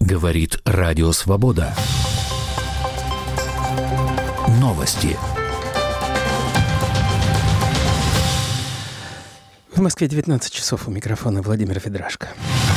Говорит Радио Свобода. Новости. В Москве 19 часов, у микрофона Владимир Федрашко.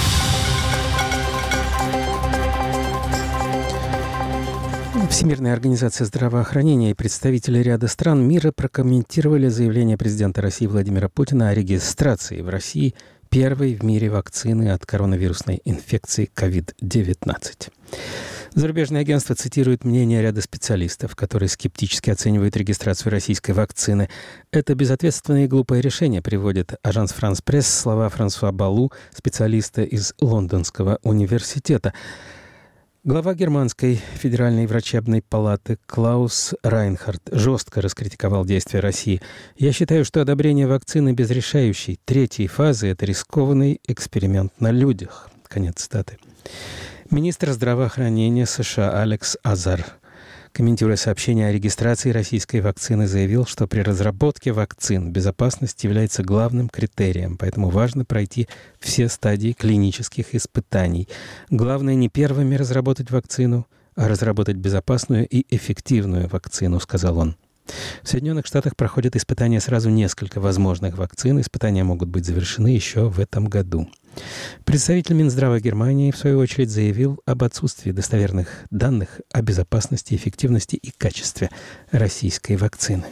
Всемирная организация здравоохранения и представители ряда стран мира прокомментировали заявление президента России Владимира Путина о регистрации в России первой в мире вакцины от коронавирусной инфекции COVID-19. Зарубежные агентства цитируют мнение ряда специалистов, которые скептически оценивают регистрацию российской вакцины. Это безответственное и глупое решение, приводит Ажанс Франс Пресс слова Франсуа Балу, специалиста из Лондонского университета. Глава германской федеральной врачебной палаты Клаус Райнхард жестко раскритиковал действия России. «Я считаю, что одобрение вакцины без решающей третьей фазы – это рискованный эксперимент на людях». Конец цитаты. Министр здравоохранения США Алекс Азар, комментируя сообщение о регистрации российской вакцины, заявил, что при разработке вакцин безопасность является главным критерием, поэтому важно пройти все стадии клинических испытаний. Главное не первыми разработать вакцину, а разработать безопасную и эффективную вакцину, сказал он. В Соединенных Штатах проходят испытания сразу несколько возможных вакцин. Испытания могут быть завершены еще в этом году. Представитель Минздрава Германии, в свою очередь, заявил об отсутствии достоверных данных о безопасности, эффективности и качестве российской вакцины.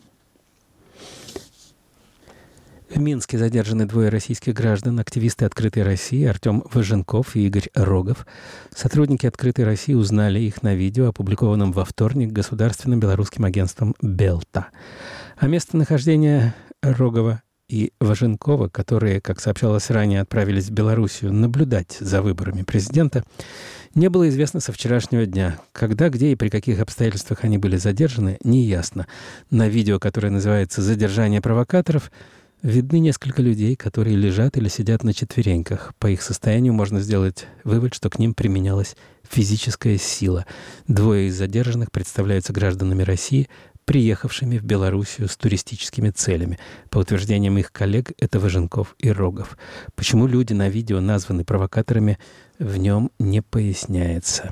В Минске задержаны двое российских граждан, активисты «Открытой России» Артем Важенков и Игорь Рогов. Сотрудники «Открытой России» узнали их на видео, опубликованном во вторник государственным белорусским агентством «Белта». А местонахождение Рогова и Важенкова, которые, как сообщалось ранее, отправились в Белоруссию наблюдать за выборами президента, не было известно со вчерашнего дня. Когда, где и при каких обстоятельствах они были задержаны, неясно. На видео, которое называется «Задержание провокаторов», видны несколько людей, которые лежат или сидят на четвереньках. По их состоянию можно сделать вывод, что к ним применялась физическая сила. Двое из задержанных представляются гражданами России, приехавшими в Белоруссию с туристическими целями. По утверждениям их коллег, это Важенков и Рогов. Почему люди на видео названы провокаторами, в нем не поясняется.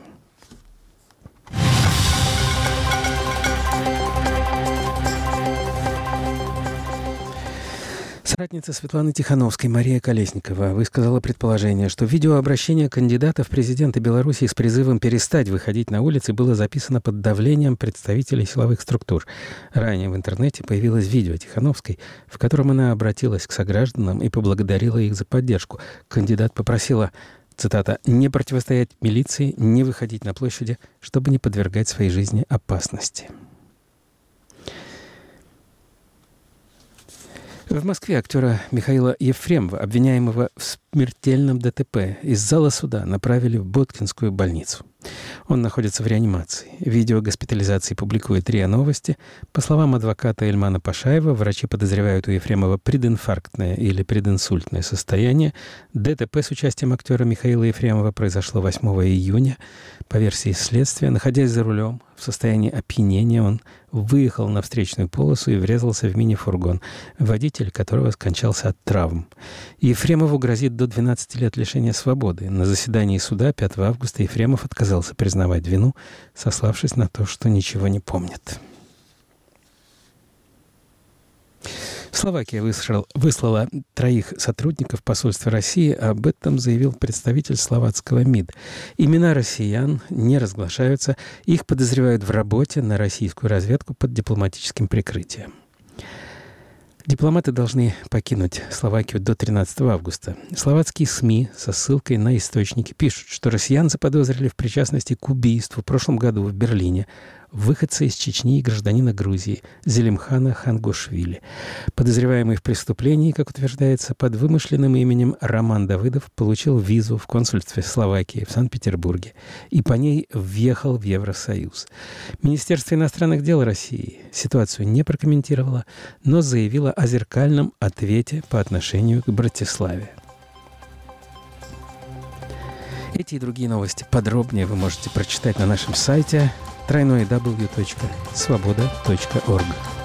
Соратница Светланы Тихановской Мария Колесникова высказала предположение, что видеообращение кандидата в президенты Беларуси с призывом перестать выходить на улицы было записано под давлением представителей силовых структур. Ранее в интернете появилось видео Тихановской, в котором она обратилась к согражданам и поблагодарила их за поддержку. Кандидат попросила, цитата, «не противостоять милиции, не выходить на площади, чтобы не подвергать своей жизни опасности». В Москве актера Михаила Ефремова, обвиняемого в смертельном ДТП, из зала суда направили в Боткинскую больницу. Он находится в реанимации. Видео госпитализации публикует РИА Новости. По словам адвоката Эльмана Пашаева, врачи подозревают у Ефремова прединфарктное или прединсультное состояние. ДТП с участием актера Михаила Ефремова произошло 8 июня. По версии следствия, находясь за рулем, в состоянии опьянения, он выехал на встречную полосу и врезался в мини-фургон, водитель которого скончался от травм. Ефремову грозит до 12 лет лишения свободы. На заседании суда 5 августа Ефремов отказался признавать вину, сославшись на то, что ничего не помнит. Словакия выслала 3 сотрудников посольства России. Об этом заявил представитель словацкого МИД. Имена россиян не разглашаются. Их подозревают в работе на российскую разведку под дипломатическим прикрытием. Дипломаты должны покинуть Словакию до 13 августа. Словацкие СМИ со ссылкой на источники пишут, что россиян заподозрили в причастности к убийству в прошлом году в Берлине выходца из Чечни и гражданина Грузии Зелимхана Хангушвили. Подозреваемый в преступлении, как утверждается, под вымышленным именем Роман Давыдов получил визу в консульстве Словакии в Санкт-Петербурге и по ней въехал в Евросоюз. Министерство иностранных дел России ситуацию не прокомментировало, но заявило о зеркальном ответе по отношению к Братиславе. Эти и другие новости подробнее вы можете прочитать на нашем сайте www.svoboda.org.